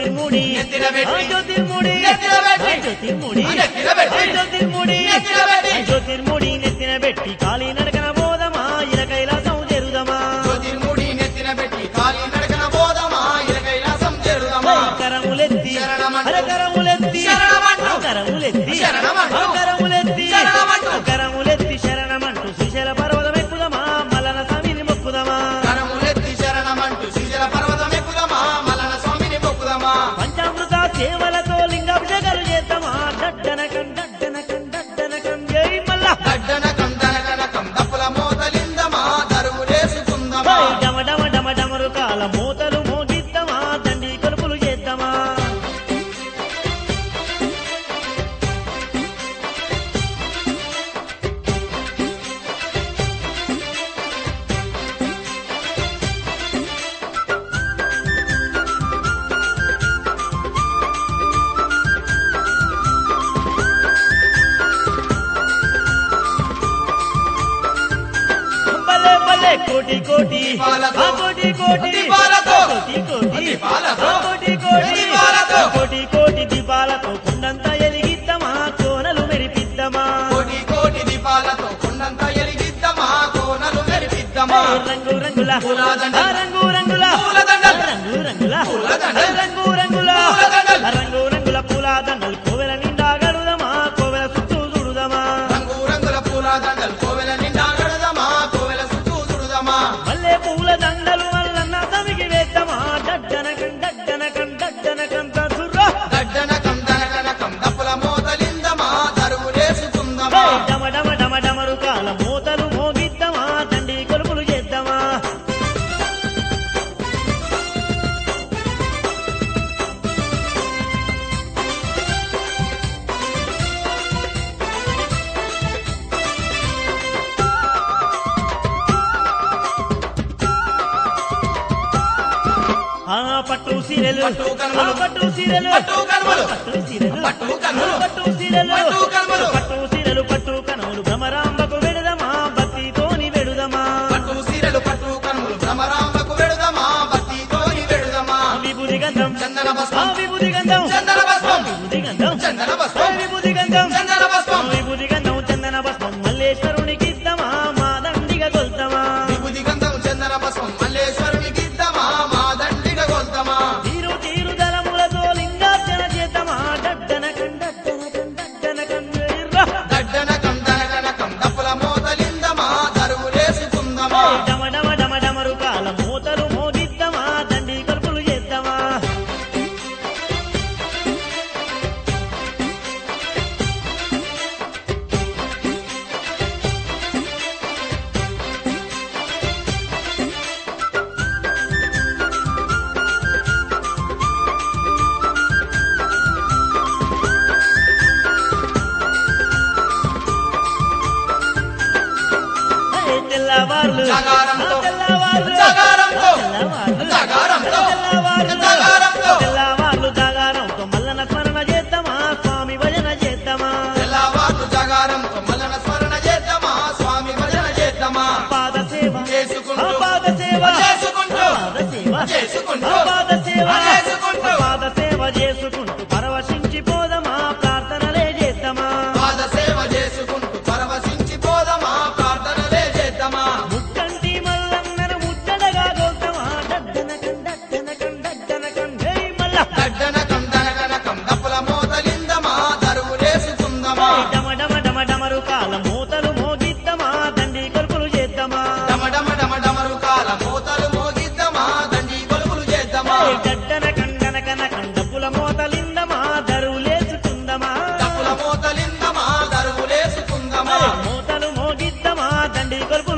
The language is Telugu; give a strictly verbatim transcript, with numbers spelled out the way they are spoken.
జ్యోతిర్ముడి జ్యోతిర్ముడి జ్యోతిర్ముడి జ్యోతిర్ముడి జ్యోతిర్ముడి నెత్తిన పెట్టి కాళీ నడకన బోధమా ఇల కైలాసం చేరుదమా జ్యోతిర్ముడి నెత్తిన పెట్టి కాళీ నడకన బోధమా ఇల కైలాసం చేరుదమా కరములెత్తి శరణమంటూ కరములెత్తి శరణమంటూ కరములెత్తి శరణమంటూ కరములెత్తి శరణమంటూ కరములెత్తి శరణమంటూ శ్రీశైల పర్వతం ఎక్కుదమా మల్లన స్వామిని మొక్కుదమా కరములెత్తి శరణమంటూ శ్రీశైల పర్వతం ఎక్కుదమా మల్లన స్వామిని మొక్కుదమా పంచామృత సేవలతో లింగాభిషేకాలు చేద్దామా దడ్డనకం దడ్డనకం దడ్డనకం జై మల్ల దడ్డనకం దనకనకం దప్పుల మోతలిందమా దరువులేసుకుందమా డమ డమ డమ డమరు కాల మూతలు మోగిద్దామా దండి కొలుపులు చేద్దామా భలే భలే కోటి కోటి దీపాలతో, ఆ కోటి కోటి దీపాలతో, కోటి కోటి దీపాలతో, ఆ కోటి కోటి దీపాలతో, కోటి కోటి దీపాలతో కొండంతా ఎలిగిద్దామా కోనలు మెరిపిద్దామా కోటి కోటి దీపాలతో కొండంత ఎలిగిద్దమా కోనలు మెరిపిద్దమా రంగు రంగుల పూలదండలు, ఆ రంగు రంగుల పూలదండలు, రంగు రంగుల పూలదండలు, రంగు రంగుల పూలదండలు, రంగు రంగుల పూలదండలు కోవెల నిండా గడుదమా కోవెల చుట్టూ చూడుదమా రంగు రంగుల పూల దండలు కోవెల నిండా గడదమా కోవెల చుట్టూ చుడుదమా మల్లె పూల దండలు మల్లన్న సమికి వేద్దామా దడ్డనకం దడ్డనకం దడ్డనకం తసుర్రా దడ్డనకం దనకనకం దప్పుల మోతలిందమా దరువులేసుకుందమా డమ డమ డమ డమరు కాల మూతలు మోగిద్దామా దండి కొలుపులు చేద్దామా ఆ పట్టు సీరెలు పట్టు కనుమలు, ఆ పట్టు సీరెలు పట్టు కనుమలు, పట్టు సీరెలు పట్టు కనుమలు, పట్టు సీరెలు పట్టు కనుమలు, పట్టు సీరెలు పట్టు కనుమలు భ్రమరాంబకు వెడుదమా భక్తితోని వెడుదమా పట్టు సీరలు పట్టు కనుములు భ్రమరాంబకు వెడుదమా భక్తితోని వెడుదమా విభూది గంధం చందన ఆ భస్మం విభూది గంధం చందన భస్మం విభూది గంధం చందన ఆ భస్మం విభూది గంధం చందన భస్మం విభూది గంధం చందన భస్మం మల్లేశ్వరునికి ఇద్దామా మా దండిగా కొల్తామా విభూది గంధం చందన భస్మం మల్లేశ్వరునికి ఇద్దామా మా దండిగా కొల్తామా తీరు తీరు దళములతో లింగార్చన చేద్దామా దడ్డనకం దడ్డనకం దడ్డనకం జైర్రా. దడ్డనకం దనకనకం దప్పుల మోతలిందమా దరువులేసుకుందమా డమ డమ డమ డమరు కాల మూతలు మోగిద్దామా దండి కొలుపులు చేద్దామా ఏ తెల్లవార్లు జాగారంతో, ఆ తెల్లవార్లు జాగారంతో, తెల్లవార్లు జాగారంతో, తెల్లవార్లు జాగారంతో, తెల్లవార్లు జాగారంతో మల్లన స్మరణ చేద్దామా స్వామి భజన చేద్దామా తెల్లవారు జాగారంతో మల్లన స్మరణ చేద్దామా స్వామి భజన చేద్దామా పాద సేవ చేసుకుంటూ, ఆ పాద సేవ చేసుకుంటూ, పాద సేవ చేసుకుంటూ, ఆ పాద సేవ చేసుకుంటూ, పాద సేవ చేసుకుంటూ పరవశించి పోదమా ప్రార్థనలే చేద్దామా పాద సేవ చేసుకుంటూ పరవశించి పోదమా ప్రార్థనలే చేద్దామా ముట్టంటి మల్లన్నను ముట్టడగా గోద్దామా దడ్డనకం దడ్డనకం దడ్డనకం జై మల్ల దడ్డనకం దనకనకం దప్పుల మోతలిందమా దరువులేసుకుందమా డమ డమ డమ డమరు కాల మూతలు మోగిద్దామా దండి కొలుపులు చేద్దామా డమ డమ డమ డమరు కాల మోతలు మోగిద్దమా దండి కొలుపులు చేద్దామా గడ్డన కండన కనకం డబ్బుల మోతలిందమా దరువులేసుకుందమా దప్పుల మోతలిందమా దరువులేసుకుందమా మూతలు మోగిద్దామా దండి కొలుపులు